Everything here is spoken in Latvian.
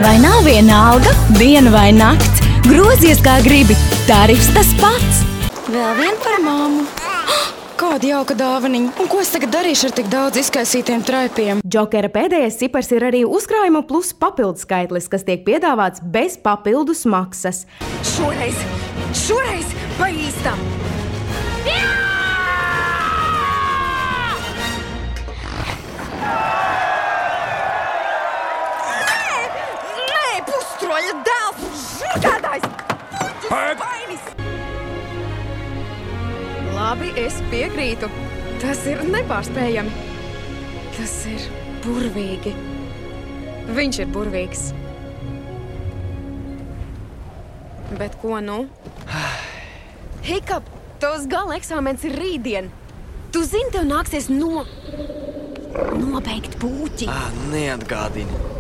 Vai nav vienalga, diena vai nakts? Grozies kā gribi, tarifs tas pats. Vēl vien par mammu. Kāda jauka dāvaniņa. Un ko es tagad darīšu ar tik daudz izkaisītiem traipiem? Džokera pēdējais cipars ir arī uzkrājuma plus papildus skaitlis, kas tiek piedāvāts bez papildus maksas. Šoreiz pa īstam. Nē, pustroļa dēls, žurkādājs, puķis vainis. Labi, es piekrītu. Tas ir nepārspējami. Tas ir burvīgi. Viņš ir burvīgs. Bet ko nu? Hikap, tavs gala eksāmens ir rītdien. Tu zini, tev nāksies nobeigt puķi. Neatgādini.